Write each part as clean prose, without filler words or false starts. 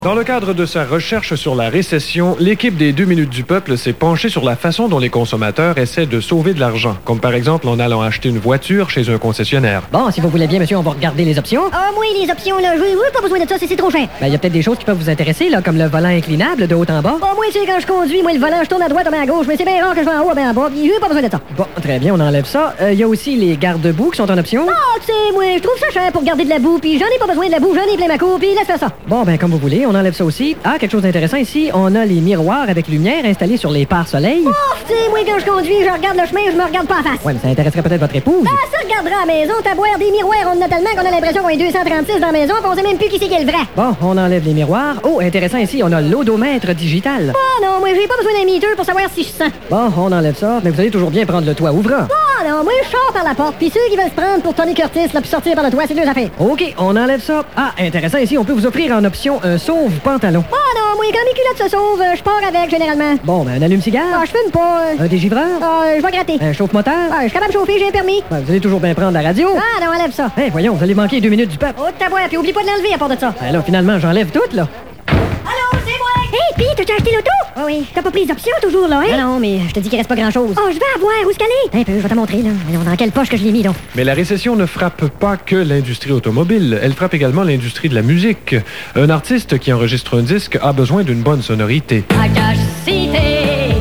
Dans le cadre de sa recherche sur la récession, l'équipe des 2 minutes du peuple s'est penchée sur la façon dont les consommateurs essaient de sauver de l'argent, comme par exemple en allant acheter une voiture chez un concessionnaire. Bon, si vous voulez bien, monsieur, on va regarder les options. Ah, moi, les options, là, oui, pas besoin de ça, c'est trop cher. Ben, il y a peut-être des choses qui peuvent vous intéresser, là, comme le volant inclinable de haut en bas. Ah, moi, c'est quand je conduis, moi, le volant, je tourne à droite, à gauche, mais c'est bien rare que je vais en haut, en bas, puis j'ai pas besoin de ça. Bon, très bien, on enlève ça. Il y a aussi les garde-boue qui sont en option. Ah, tu sais, moi, je trouve ça cher pour garder de la boue, puis j'en ai pas besoin de la boue, j'en ai plein ma cour, puis laisse faire ça. Bon, ben, comme vous voulez, on enlève ça aussi. Ah, quelque chose d'intéressant ici, on a les miroirs avec lumière installés sur les pare-soleil. Oh, tu sais, moi, quand je conduis, je regarde le chemin, je me regarde pas en face. Ouais, mais ça intéresserait peut-être votre épouse. Ah, ça regardera à la maison, t'as boire des miroirs, on en a tellement qu'on a l'impression qu'on est 236 dans la maison, pis on sait même plus qui c'est qui est le vrai. Bon, on enlève les miroirs. Oh, intéressant ici, on a l'odomètre digital. Oh non, moi, j'ai pas besoin d'un meter pour savoir si je sens. Bon, on enlève ça, mais vous allez toujours bien prendre le toit ouvrant. Oh non, moi, je sors par la porte, puis ceux qui veulent se prendre pour Tony Curtis, là, puis sortir par le toit, c'est deux affaires. OK, on enlève ça. Ah, intéressant ici, on peut vous offrir en option un sauve-pantalon. Oh non, moi, quand mes culottes se sauvent, je pars avec, généralement. Bon, ben, un allume-cigare. Ah, je fume pas. Un dégivreur. Ah, je vais gratter. Un chauffe-moteur. Ah, je suis capable de chauffer, j'ai un permis. Ben, vous allez toujours bien prendre la radio. Ah non, enlève ça. Eh, voyons, vous allez manquer 2 minutes du peuple. Oh, ta boîte, puis oublie pas de l'enlever à part de ça. Ben là, finalement, j'enlève tout, là. Allô, c'est moi! Hey, pis, t'as acheté l'auto? Oh oui. T'as pas pris les options toujours, là, hein? Non, mais je te dis qu'il reste pas grand-chose. Oh, je vais avoir, où est-ce qu'elle est? Un peu, je vais te montrer, là. Voyons, dans quelle poche que je l'ai mis, donc. Mais la récession ne frappe pas que l'industrie automobile, elle frappe également l'industrie de la musique. Un artiste qui enregistre un disque a besoin d'une bonne sonorité. À Cache Cité,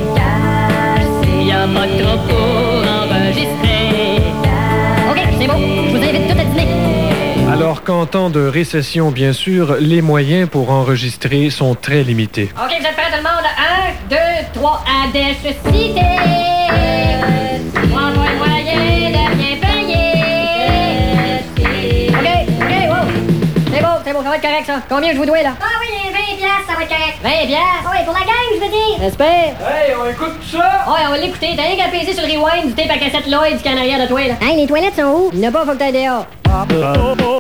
y a pas trop pour enregistrer. OK, c'est bon. Je vous invite tout à dîner. Alors qu'en temps de récession, bien sûr, les moyens pour enregistrer sont très limités. OK, vous êtes prêts tout le monde? 1, 2, 3, à Cache Cité. Prends-moi le moyen de bien payer. OK, wow. C'est bon, ça va être correct, ça. Combien je vous dois, là? Ah oui, 20 piastres, ça va être correct. 20 piastres. Ah oui, pour la gang, je veux dire. J'espère. Hey, on écoute tout ça? Ouais, on va l'écouter. T'as rien qu'à peser sur le rewind du tape à cassette Lloyd qui est en arrière de toi, là. Hey, les toilettes sont où? Il n'y a pas, faut que t'ailles dehors.